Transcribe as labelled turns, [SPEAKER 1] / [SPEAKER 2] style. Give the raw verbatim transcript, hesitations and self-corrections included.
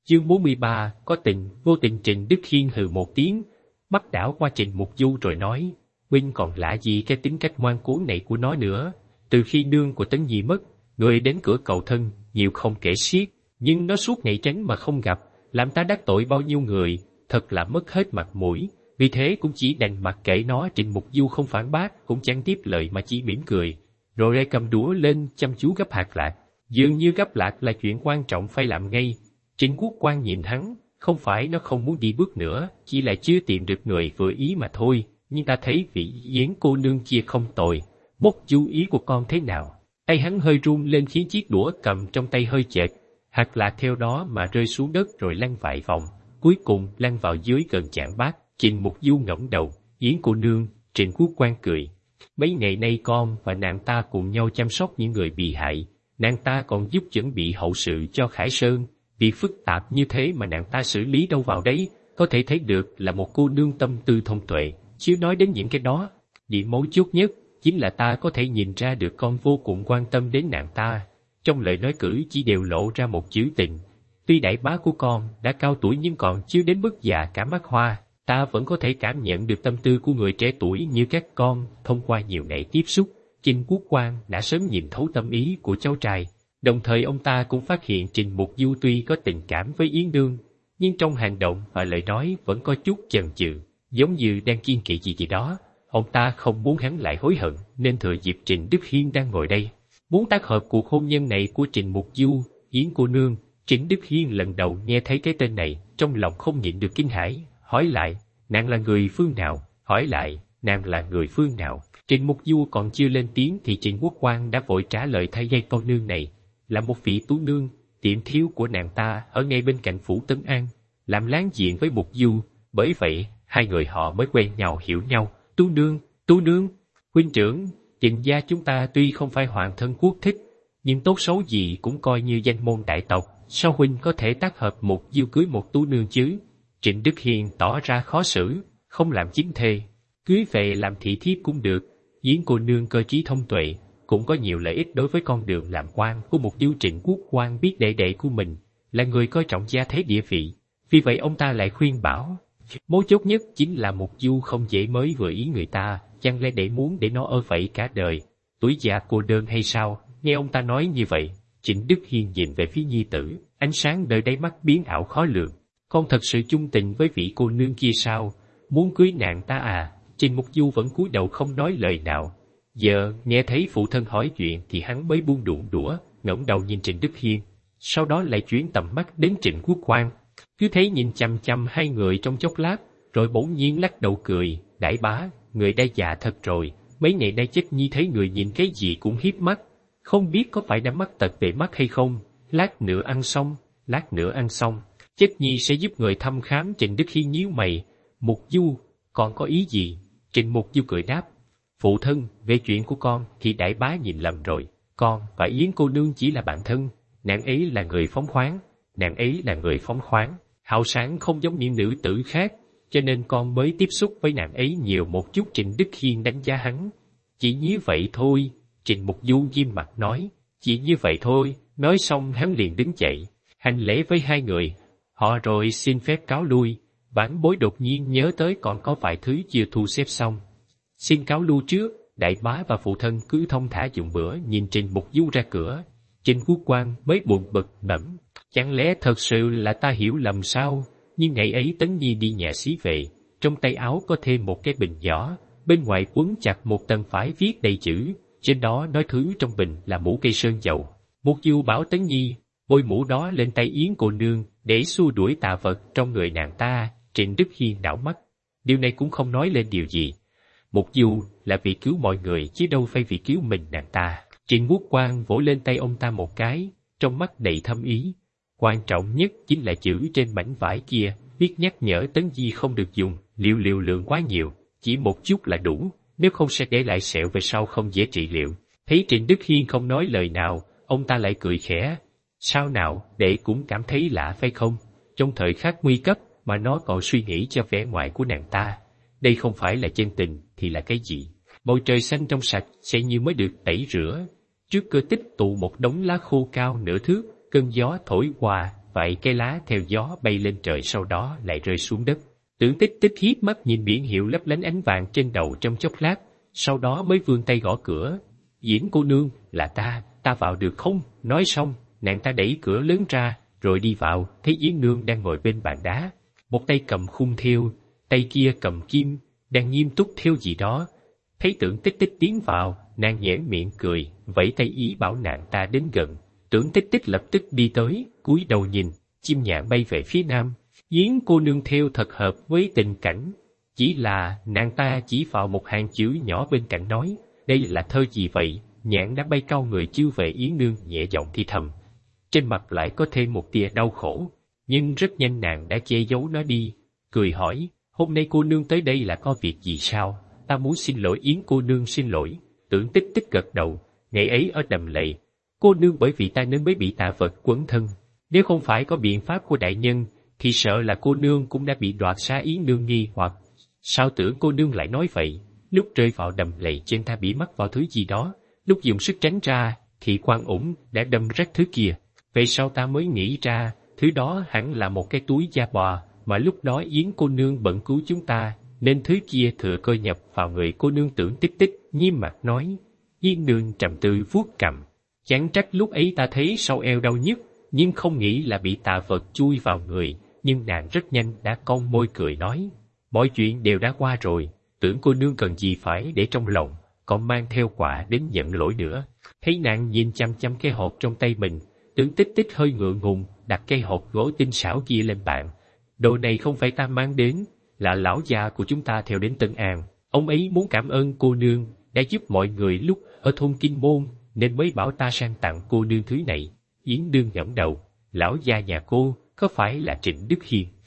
[SPEAKER 1] Chương bốn mươi ba, có tình, vô tình. Trịnh Đức Hiên hừ một tiếng, mắt đảo qua Trịnh Mục Du rồi nói, huynh còn lạ gì cái tính cách ngoan cố này của nó nữa. Từ khi nương của Tấn Nhi mất, người đến cửa cầu thân, nhiều không kể xiết, nhưng nó suốt ngày tránh mà không gặp, làm ta đắc tội bao nhiêu người, thật là mất hết mặt mũi. Vì thế cũng chỉ đành mặc kệ nó. Trịnh Mục Du không phản bác, cũng chẳng tiếp lời mà chỉ mỉm cười, rồi lại cầm đũa lên chăm chú gấp hạt lạc. Dường như gấp lạc là chuyện quan trọng phải làm ngay. Trịnh Quốc Quang nhìn hắn, không phải nó không muốn đi bước nữa, chỉ là chưa tìm được người vừa ý mà thôi. Nhưng ta thấy vị Yến cô nương kia không tồi, mốt chú ý của con thế nào? Tay hắn hơi run lên khiến chiếc đũa cầm trong tay hơi chệch, hạt lạc theo đó mà rơi xuống đất rồi lăn vài vòng, cuối cùng lăn vào dưới gần chảng bát. Trịnh Mục Du ngẩng đầu, Yến cô nương. Trịnh Quốc Quang cười, mấy ngày nay con và nàng ta cùng nhau chăm sóc những người bị hại, nàng ta còn giúp chuẩn bị hậu sự cho Khải Sơn. Việc phức tạp như thế mà nàng ta xử lý đâu vào đấy, có thể thấy được là một cô nương tâm tư thông tuệ. Chứ nói đến những cái đó, điểm mấu chốt nhất chính là ta có thể nhìn ra được con vô cùng quan tâm đến nàng ta. Trong lời nói cử chỉ đều lộ ra một chữ tình. Tuy đại bá của con đã cao tuổi nhưng còn chưa đến mức già cả mắt hoa, ta vẫn có thể cảm nhận được tâm tư của người trẻ tuổi như các con thông qua nhiều ngày tiếp xúc. Trịnh Quốc Quang đã sớm nhìn thấu tâm ý của cháu trai. Đồng thời ông ta cũng phát hiện Trịnh Mục Du tuy có tình cảm với Yến Nương, nhưng trong hành động và lời nói vẫn có chút chần chừ, giống như đang kiêng kỵ gì gì đó. Ông ta không muốn hắn lại hối hận, nên thừa dịp Trịnh Đức Hiên đang ngồi đây, muốn tác hợp cuộc hôn nhân này của Trịnh Mục Du, Yến cô nương. Trịnh Đức Hiên lần đầu nghe thấy cái tên này, trong lòng không nhịn được kinh hãi, hỏi lại, nàng là người phương nào? Hỏi lại, nàng là người phương nào? Trịnh Mục Du còn chưa lên tiếng thì Trịnh Quốc Quang đã vội trả lời thay dây câu nương này là một vị tú nương, tiệm thiếu của nàng ta ở ngay bên cạnh phủ Tấn An, làm láng giềng với Mục Du, bởi vậy hai người họ mới quen nhau hiểu nhau. Tú nương, tú nương, huynh trưởng, Trịnh gia chúng ta tuy không phải hoàng thân quốc thích, nhưng tốt xấu gì cũng coi như danh môn đại tộc, sao huynh có thể tác hợp Mục Du cưới một tú nương chứ? Trịnh Đức Hiên tỏ ra khó xử, không làm chính thê, cưới về làm thị thiếp cũng được. Yến cô nương cơ trí thông tuệ, cũng có nhiều lợi ích đối với con đường làm quan của Mục Du. Trịnh Quốc Quang biết đệ đệ của mình là người coi trọng gia thế địa vị, vì vậy ông ta lại khuyên bảo, mấu chốt nhất chính là Mục Du không dễ mới vừa ý người ta, chẳng lẽ để muốn để nó ở vậy cả đời, tuổi già cô đơn hay sao? Nghe ông ta nói như vậy, Trịnh Đức Hiên nhìn về phía nhi tử, ánh sáng nơi đáy mắt biến ảo khó lường. Con thật sự chung tình với vị cô nương kia sao? Muốn cưới nàng ta à? Trịnh Mục Du vẫn cúi đầu không nói lời nào. Giờ nghe thấy phụ thân hỏi chuyện thì hắn mới buông đụng đũa, ngẩng đầu nhìn Trịnh Đức Hiên, sau đó lại chuyển tầm mắt đến Trịnh Quốc Quang, cứ thấy nhìn chằm chằm hai người trong chốc lát, rồi bỗng nhiên lắc đầu cười, đại bá, người đã già thật rồi, mấy ngày nay Chất Nhi thấy người nhìn cái gì cũng hiếp mắt, không biết có phải đã mắc tật về mắt hay không? Lát nữa ăn xong, lát nữa ăn xong, Chất Nhi sẽ giúp người thăm khám. Trịnh Đức Hiên nhíu mày, Mục Du, còn có ý gì? Trịnh Mục Du cười đáp, phụ thân, về chuyện của con thì đại bá nhìn lầm rồi, con và Yến cô nương chỉ là bạn thân, nàng ấy là người phóng khoáng, nàng ấy là người phóng khoáng, hào sáng không giống những nữ tử khác, cho nên con mới tiếp xúc với nàng ấy nhiều một chút. Trịnh Đức Hiên đánh giá hắn, chỉ như vậy thôi. Trịnh Mục Du nghiêm mặt nói, chỉ như vậy thôi. Nói xong hắn liền đứng dậy, hành lễ với hai người, họ rồi xin phép cáo lui. Vãn Bối đột nhiên nhớ tới còn có vài thứ chưa thu xếp xong, xin cáo lui trước. Đại bá và phụ thân cứ thông thả dùng bữa. Nhìn Trịnh Mục Du ra cửa, Trịnh Quốc Quang mới buồn bực nẫm, chẳng lẽ thật sự là ta hiểu lầm sao? Nhưng ngày ấy Tấn Nhi đi nhà xí về, trong tay áo có thêm một cái bình giỏ, bên ngoài quấn chặt một tờ vải viết đầy chữ, trên đó nói thứ trong bình là mũ cây sơn dầu. Mục Du bảo Tấn Nhi bôi mũ đó lên tay Yến cô nương để xua đuổi tà vật trong người nàng ta. Trịnh Đức Hiên đảo mắt, điều này cũng không nói lên điều gì. Mục Du là vì cứu mọi người chứ đâu phải vì cứu mình nàng ta. Trịnh Quốc Quang vỗ lên tay ông ta một cái, trong mắt đầy thâm ý. Quan trọng nhất chính là chữ trên mảnh vải kia, viết nhắc nhở Tấn Nhi không được dùng liều liều lượng quá nhiều, chỉ một chút là đủ, nếu không sẽ để lại sẹo về sau không dễ trị liệu. Thấy Trịnh Đức Hiên không nói lời nào, ông ta lại cười khẽ. Sao nào, đệ cũng cảm thấy lạ phải không? Trong thời khắc nguy cấp mà nó còn suy nghĩ cho vẻ ngoài của nàng ta. Đây không phải là chân tình thì là cái gì? Bầu trời xanh trong sạch sẽ như mới được tẩy rửa. Trước cửa tích tụ một đống lá khô cao nửa thước, cơn gió thổi qua vài cây lá theo gió bay lên trời sau đó lại rơi xuống đất. Tưởng Tích Tích hiếp mắt nhìn biển hiệu lấp lánh ánh vàng trên đầu trong chốc lát, sau đó mới vươn tay gõ cửa. Diễn cô nương, là ta, ta vào được không? Nói xong, nàng ta đẩy cửa lớn ra, rồi đi vào, thấy Yến Nương đang ngồi bên bàn đá. Một tay cầm khung thêu, tay kia cầm kim, đang nghiêm túc thêu gì đó. Thấy Tưởng Tích Tích tiến vào, nàng nhoẻn miệng cười, vẫy tay ý bảo nàng ta đến gần. Tưởng Tích Tích lập tức đi tới, cúi đầu nhìn, chim nhạn bay về phía nam. Yến cô nương thêu thật hợp với tình cảnh. Chỉ là nàng ta chỉ vào một hàng chữ nhỏ bên cạnh nói, đây là thơ gì vậy? Nhạn đã bay cao người chiêu về Yến Nương nhẹ giọng thì thầm. Trên mặt lại có thêm một tia đau khổ, nhưng rất nhanh nàng đã che giấu nó đi, cười hỏi, hôm nay cô nương tới đây là có việc gì sao? Ta muốn xin lỗi Yến cô nương xin lỗi. Tưởng Tích Tích gật đầu, ngày ấy ở Đầm Lầy, cô nương bởi vì ta nên mới bị tà vật quấn thân. Nếu không phải có biện pháp của đại nhân, thì sợ là cô nương cũng đã bị đoạt xá Yến Nương nghi hoặc. Sao tưởng cô nương lại nói vậy? Lúc rơi vào Đầm Lầy trên ta bị mắc vào thứ gì đó, lúc dùng sức tránh ra, thì Quan Ủng đã đâm rách thứ kia. Vậy sao ta mới nghĩ ra, thứ đó hẳn là một cái túi da bò, mà lúc đó Yến cô nương bận cứu chúng ta, nên thứ kia thừa cơ nhập vào người cô nương. Tưởng Tích Tích nghiêm mặt nói. Yến Nương trầm tư vuốt cằm, chẳng trách lúc ấy ta thấy sau eo đau nhức, nhưng không nghĩ là bị tà vật chui vào người. Nhưng nàng rất nhanh đã cong môi cười nói, mọi chuyện đều đã qua rồi, Tưởng cô nương cần gì phải để trong lòng, còn mang theo quà đến nhận lỗi nữa. Thấy nàng nhìn chăm chăm cái hộp trong tay mình, Tưởng Tích Tích hơi ngượng ngùng, đặt cái hộp gỗ tinh xảo kia lên bàn. Đồ này không phải ta mang đến, là lão già của chúng ta theo đến Tân An. Ông ấy muốn cảm ơn cô nương đã giúp mọi người lúc ở thôn Kinh Môn, nên mới bảo ta sang tặng cô nương thứ này. Yến Nương ngẩng đầu, lão gia nhà cô có phải là Trịnh Đức Hiền?